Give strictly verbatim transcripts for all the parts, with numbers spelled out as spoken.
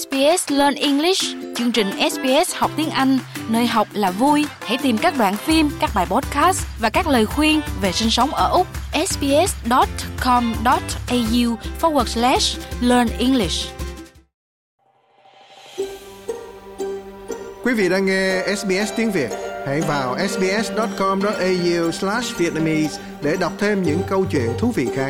ét bê ét Learn English, chương trình ét bê ét học tiếng Anh, nơi học là vui. Hãy tìm các đoạn phim, các bài podcast và các lời khuyên về sinh sống ở Úc. sbs.com.au forward slash learn English. Quý vị đang nghe ét bê ét tiếng Việt. Hãy vào sbs.com.au slash Vietnamese để đọc thêm những câu chuyện thú vị khác.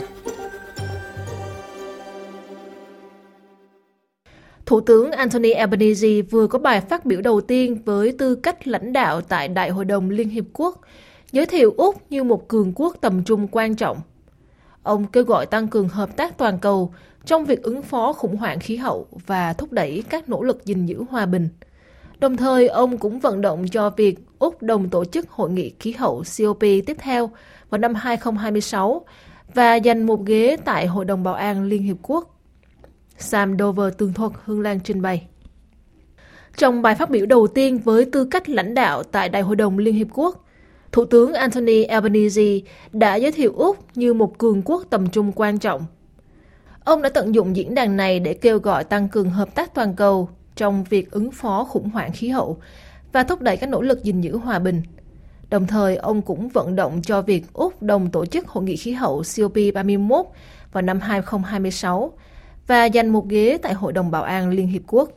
Thủ tướng Anthony Albanese vừa có bài phát biểu đầu tiên với tư cách lãnh đạo tại Đại hội đồng Liên Hiệp Quốc, giới thiệu Úc như một cường quốc tầm trung quan trọng. Ông kêu gọi tăng cường hợp tác toàn cầu trong việc ứng phó khủng hoảng khí hậu và thúc đẩy các nỗ lực gìn giữ hòa bình. Đồng thời, ông cũng vận động cho việc Úc đồng tổ chức hội nghị khí hậu xê o pê tiếp theo vào năm hai không hai sáu và giành một ghế tại Hội đồng Bảo an Liên Hiệp Quốc. Sam Dover tường thuật, Hương Lan trình bày. Trong bài phát biểu đầu tiên với tư cách lãnh đạo tại Đại hội đồng Liên Hiệp Quốc, Thủ tướng Anthony Albanese đã giới thiệu Úc như một cường quốc tầm trung quan trọng. Ông đã tận dụng diễn đàn này để kêu gọi tăng cường hợp tác toàn cầu trong việc ứng phó khủng hoảng khí hậu và thúc đẩy các nỗ lực gìn giữ hòa bình. Đồng thời, ông cũng vận động cho việc Úc đồng tổ chức hội nghị khí hậu xê o pê ba mươi mốt vào năm hai không hai sáu và giành một ghế tại Hội đồng Bảo an Liên Hiệp Quốc.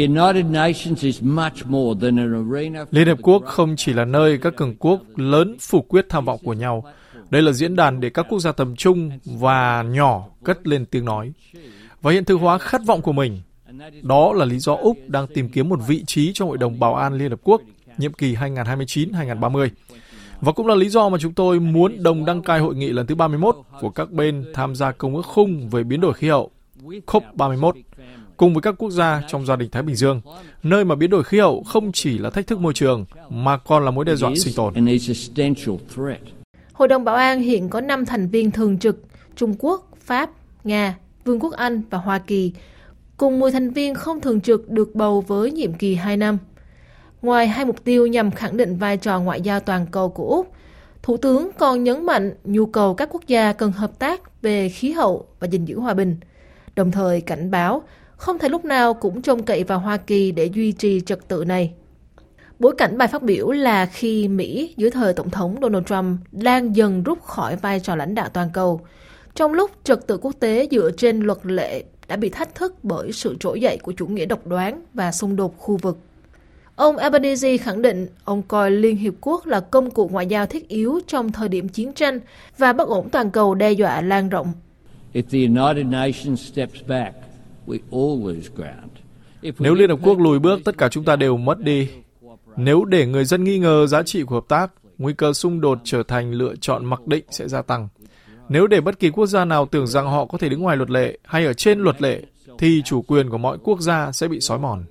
Liên Hiệp Quốc không chỉ là nơi các cường quốc lớn phủ quyết tham vọng của nhau. Đây là diễn đàn để các quốc gia tầm trung và nhỏ cất lên tiếng nói và hiện thực hóa khát vọng của mình. Đó là lý do Úc đang tìm kiếm một vị trí trong Hội đồng Bảo an Liên Hợp Quốc nhiệm kỳ hai nghìn không trăm hai mươi chín đến hai nghìn không trăm ba mươi. Và cũng là lý do mà chúng tôi muốn đồng đăng cai hội nghị lần thứ ba mươi mốt của các bên tham gia Công ước Khung về biến đổi khí hậu, C O P ba mươi mốt, cùng với các quốc gia trong gia đình Thái Bình Dương, nơi mà biến đổi khí hậu không chỉ là thách thức môi trường, mà còn là mối đe dọa sinh tồn. Hội đồng Bảo an hiện có năm thành viên thường trực: Trung Quốc, Pháp, Nga, Vương quốc Anh và Hoa Kỳ, cùng mười thành viên không thường trực được bầu với nhiệm kỳ hai năm. Ngoài hai mục tiêu nhằm khẳng định vai trò ngoại giao toàn cầu của Úc, Thủ tướng còn nhấn mạnh nhu cầu các quốc gia cần hợp tác về khí hậu và gìn giữ hòa bình, đồng thời cảnh báo không thể lúc nào cũng trông cậy vào Hoa Kỳ để duy trì trật tự này. Bối cảnh bài phát biểu là khi Mỹ dưới thời Tổng thống Donald Trump đang dần rút khỏi vai trò lãnh đạo toàn cầu, trong lúc trật tự quốc tế dựa trên luật lệ đã bị thách thức bởi sự trỗi dậy của chủ nghĩa độc đoán và xung đột khu vực. Ông Albanese khẳng định ông coi Liên Hiệp Quốc là công cụ ngoại giao thiết yếu trong thời điểm chiến tranh và bất ổn toàn cầu đe dọa lan rộng. Nếu Liên Hợp Quốc lùi bước, tất cả chúng ta đều mất đi. Nếu để người dân nghi ngờ giá trị của hợp tác, nguy cơ xung đột trở thành lựa chọn mặc định sẽ gia tăng. Nếu để bất kỳ quốc gia nào tưởng rằng họ có thể đứng ngoài luật lệ hay ở trên luật lệ, thì chủ quyền của mọi quốc gia sẽ bị xói mòn.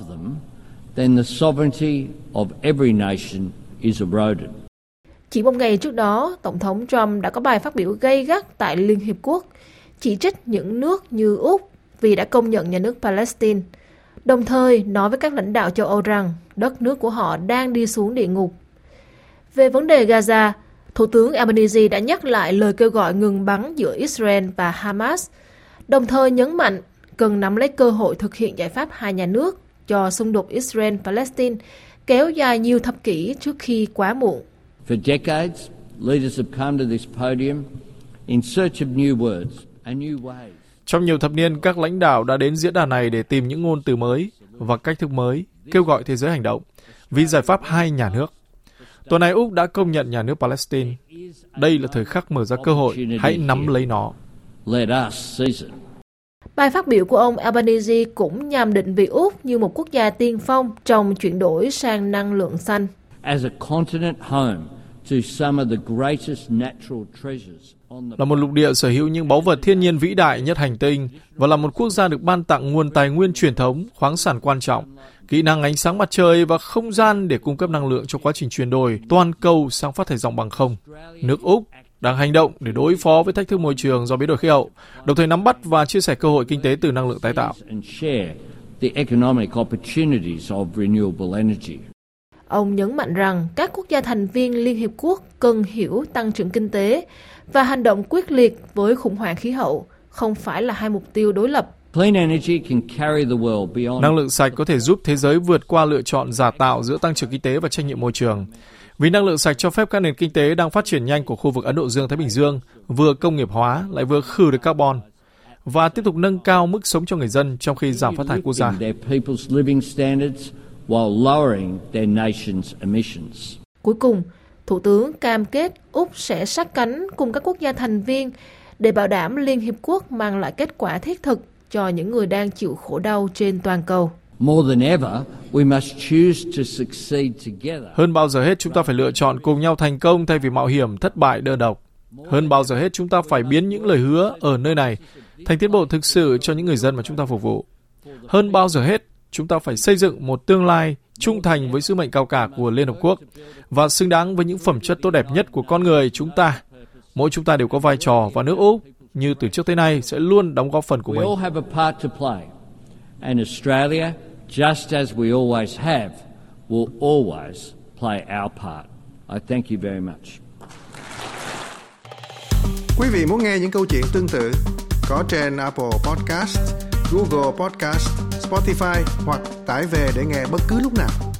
Chỉ một ngày trước đó, Tổng thống Trump đã có bài phát biểu gay gắt tại Liên Hiệp Quốc, chỉ trích những nước như Úc vì đã công nhận nhà nước Palestine, đồng thời nói với các lãnh đạo châu Âu rằng đất nước của họ đang đi xuống địa ngục. Về vấn đề Gaza, Thủ tướng Albanese đã nhắc lại lời kêu gọi ngừng bắn giữa Israel và Hamas, đồng thời nhấn mạnh cần nắm lấy cơ hội thực hiện giải pháp hai nhà nước cho xung đột Israel-Palestine kéo dài nhiều thập kỷ trước khi quá muộn. For decades, leaders have come to this podium in search of new words and new ways. Trong nhiều thập niên, các lãnh đạo đã đến diễn đàn này để tìm những ngôn từ mới và cách thức mới, kêu gọi thế giới hành động vì giải pháp hai nhà nước. Tuần này Úc đã công nhận nhà nước Palestine. Đây là thời khắc mở ra cơ hội, hãy nắm lấy nó. Bài phát biểu của ông Albanese cũng nhằm định vị Úc như một quốc gia tiên phong trong chuyển đổi sang năng lượng xanh. Là một lục địa sở hữu những báu vật thiên nhiên vĩ đại nhất hành tinh và là một quốc gia được ban tặng nguồn tài nguyên truyền thống, khoáng sản quan trọng, kỹ năng ánh sáng mặt trời và không gian để cung cấp năng lượng cho quá trình chuyển đổi toàn cầu sang phát thải ròng bằng không. Nước Úc đang hành động để đối phó với thách thức môi trường do biến đổi khí hậu, đồng thời nắm bắt và chia sẻ cơ hội kinh tế từ năng lượng tái tạo. Ông nhấn mạnh rằng các quốc gia thành viên Liên Hiệp Quốc cần hiểu tăng trưởng kinh tế và hành động quyết liệt với khủng hoảng khí hậu không phải là hai mục tiêu đối lập. Năng lượng sạch có thể giúp thế giới vượt qua lựa chọn giả tạo giữa tăng trưởng kinh tế và trách nhiệm môi trường. Vì năng lượng sạch cho phép các nền kinh tế đang phát triển nhanh của khu vực Ấn Độ Dương-Thái Bình Dương vừa công nghiệp hóa lại vừa khử được carbon và tiếp tục nâng cao mức sống cho người dân trong khi giảm phát thải quốc gia. Cuối cùng, Thủ tướng cam kết Úc sẽ sát cánh cùng các quốc gia thành viên để bảo đảm Liên Hiệp Quốc mang lại kết quả thiết thực cho những người đang chịu khổ đau trên toàn cầu. Hơn bao giờ hết, chúng ta phải lựa chọn cùng nhau thành công thay vì mạo hiểm thất bại đơn độc. Hơn bao giờ hết, chúng ta phải biến những lời hứa ở nơi này thành tiến bộ thực sự cho những người dân mà chúng ta phục vụ. Hơn bao giờ hết, chúng ta phải xây dựng một tương lai trung thành với sứ mệnh cao cả của Liên Hợp Quốc và xứng đáng với những phẩm chất tốt đẹp nhất của con người chúng ta. Mỗi chúng ta đều có vai trò và nước Úc, như từ trước tới nay, sẽ luôn đóng góp phần của mình. And Australia, just as we always have, will always play our part. I thank you very much. Quý vị muốn nghe những câu chuyện tương tự có trên Apple Podcast, Google Podcast, Spotify hoặc tải về để nghe bất cứ lúc nào.